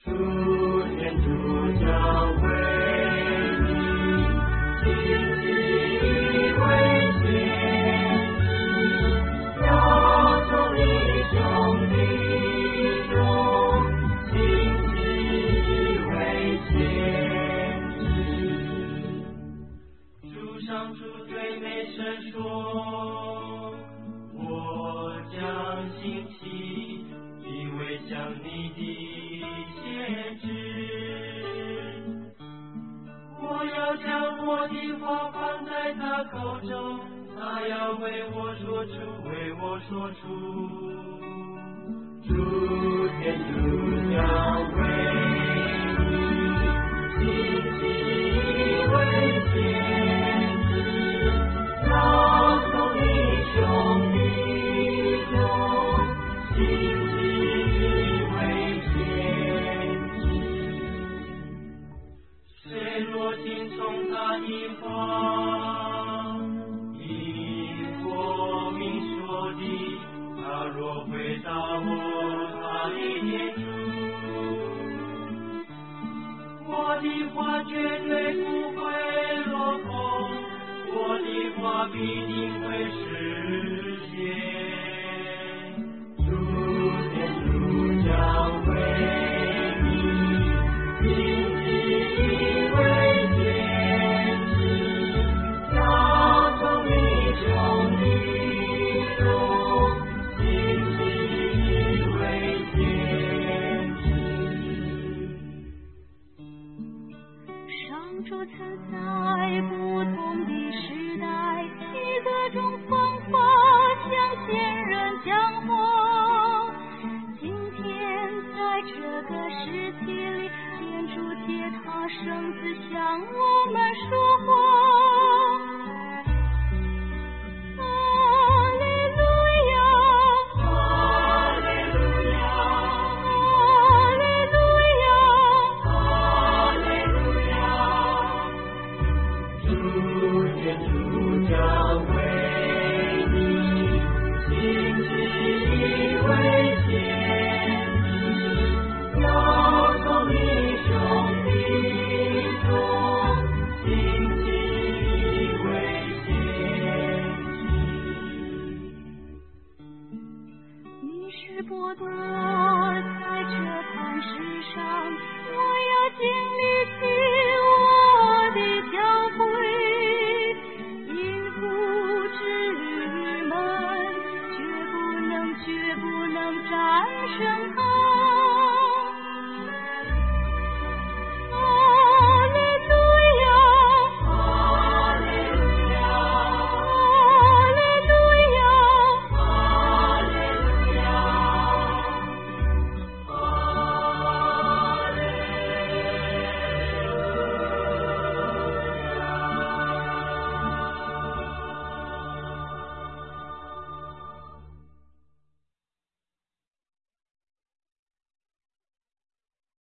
主天主将为你兴起为先知，要从你兄弟中兴起为先知。主上主对美神说，我将兴起，因为像你的先知，我要将我的话放在他口中，他要为我说出，为我说出。主天主将为你兴起为先知，要从你兄弟中兴起为先知。谁若听从他的话，因我明说的，他若回答我他的天主，我的话绝对不会落空，我的话必定会实现。主天主将为你兴起为先知，要从你兄弟中兴起为先知。 上主曾在不同的时代，以各种方法向前人讲话。今天在这个时期里，天主借他圣子向我们说话。